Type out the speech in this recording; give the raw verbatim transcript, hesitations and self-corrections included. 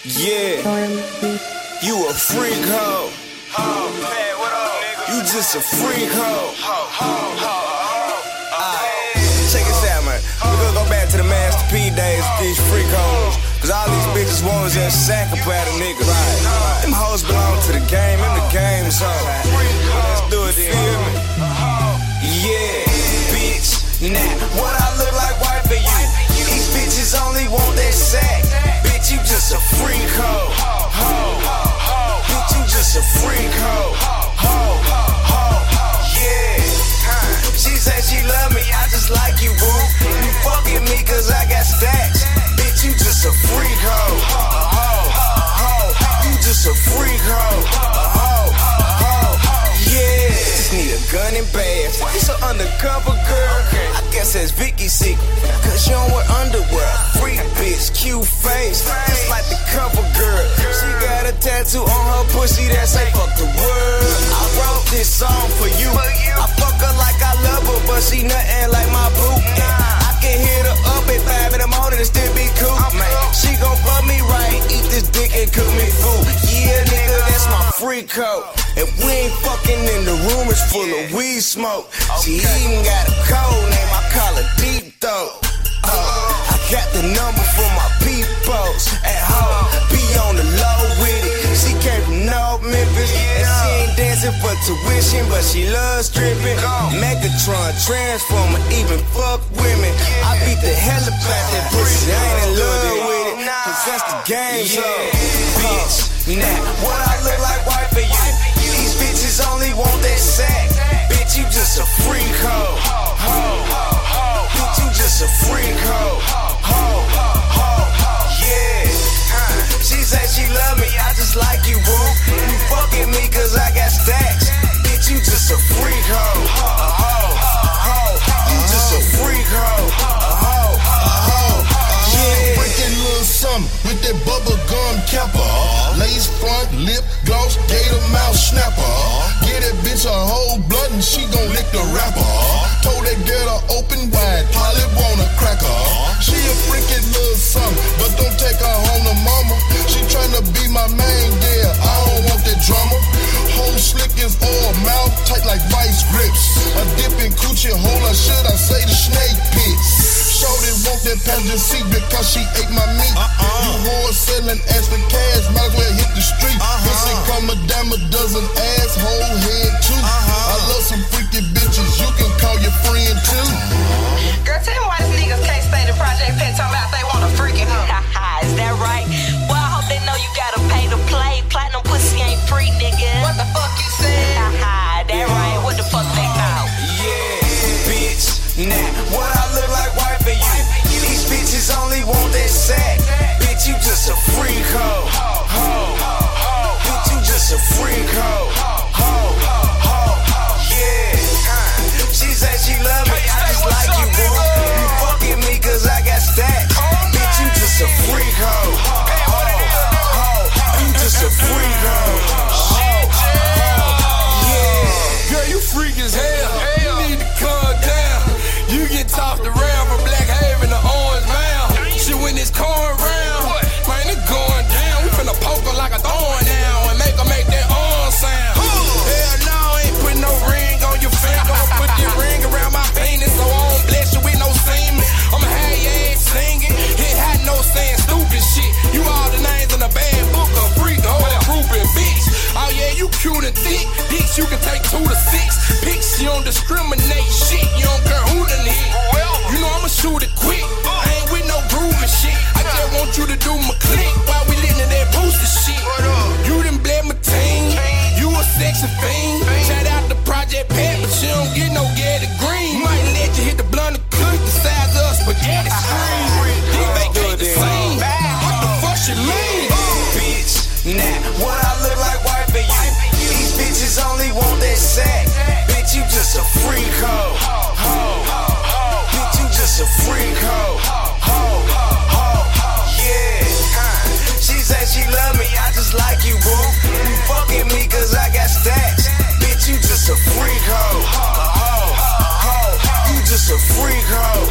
Yeah, you a freak hoe. Oh, man, what up, nigga? You just a freak hoe. Ho, ho, ho, ho. Alright, check this out, man. We gonna go back to the Master P days with these freak hoes. Cause all these bitches want is a sack about a nigga. Right. Them hoes belong to the game, and the game's on. Let's do it, you feel me? Yeah, bitch. Now, what I look like white for you? These bitches only want that sack. Bitch, you just a freak hoe. Ho, bitch, you just a freak hoe. Ho, ho, yeah. She said she love me, I just like you, boo. You fucking me cause I got stacks. Bitch, you just a freak hoe. Ho, ho, you just a freak hoe. Ho, ho, yeah. Just need a gun and badge. It's an undercover girl. I guess that's Vicky's secret. Cause you don't wear underwear. Freak bitch, cute face. Just like the cover girl. She got a tattoo on her pussy that say fuck the world. I wrote this song for you. I fuck her like I love her, but she nothing like my boo. I can hit her up at five in the morning and still be cool. Man, she gon' fuck me right, eat this dick and cook me food. Yeah, nigga, that's my freak hoe. And we ain't fucking in the room, it's full of weed smoke. She even got a code name, I call her Deep Throat. Uh, I got the number for my peoples at home. Be on the low with it. She came from North Memphis, and she ain't dancing for tuition, but she loves stripping. Megatron, Transformer, even fuck women. I beat the hell up out that pussy, I ain't in love with it, cause that's the game, so bitch. Now, what I look like white for you? These bitches only want that sack. Bitch, you just a freak hoe. Ho, bitch, you just a freak hoe. Ho, ho, yeah. She said she love me, I just like you, boo. You fucking me cause I got stacks. Bitch, you just a freak hoe. Ho, ho, you just a freak hoe. Ho, ho, yeah. Breaking little something with that bubble gum capper. Lace front, lip gloss, gator mouth snapper. Get that bitch a whole blood and she gon' lick the rapper. Told that girl to open wide, probably want a cracker. She a freaking little something, but don't take her home to mama. She tryna be my main girl, I don't want that drama. Whole slick as oil, mouth tight like vice grips. A dipping coochie hole, or should I say the snake pits? Shorty want that passenger seat because she ate my meat. Uh-uh. You whore selling ass for cash, might as well hit the street. Uh-huh. Pussy come a dime a dozen, asshole head too. Uh-huh. I love some freaky bitches, you can call your friend too. Girl, tell me why these niggas can't stay the Project Pet talking about they want a freaking hoe. Is that right? Well, I hope they know you gotta pay to play. Platinum pussy ain't free, nigga. What the fuck you said? That yeah. Right? What the fuck they call? Yeah, bitch. Now, what I look like white for you? These bitches only want that sack. Bitch, you just a freak hoe. Ho, bitch, you just a freak hoe. Ho, ho, yeah. She said she love me, I just like you, boo. You fucking me cause I got stacks. Bitch, you just a freak hoe. Ho, ho, you just a freak hoe. Ho, ho, yeah. Girl, you freak as hell. You need to calm down. You get tossed around from Black Haven to Orange Mound. Shit, when it's corn round, man, it going down. We finna poke her like a thorn now and make her make that on sound. Hell no, ain't put no ring on your finger. Put your ring around my penis so I won't bless you with no semen. I'ma have your ass singing. Hit hot, no saying stupid shit. You all the names in the bad book of freak, hoe, grouping, bitch. Oh yeah, you cute and thick. Bitch, you can take two to six. Pics, you don't discriminate shit. You don't care who done hit. You know I'ma shoot it quick. I ain't with no grooving shit. I just want you to do my click while we lit in that booster shit. You done bled my team. You a sexy fiend. Shout out to Project Pet, but you don't get no get it green. Might let you hit the blunt of cook the size of a spaghetti screen. Then vacate the scene. What the fuck you mean? Bitch, now what I look like white for you? These bitches only want that sack. Bitch, you just a freak hoe. Ho, bitch, you just a freak hoe. Ho, ho, yeah. She said she love me, I just like you, boo. You fucking me cause I got stacks. Bitch, you just a freak hoe. Ho, ho, you just a freak hoe.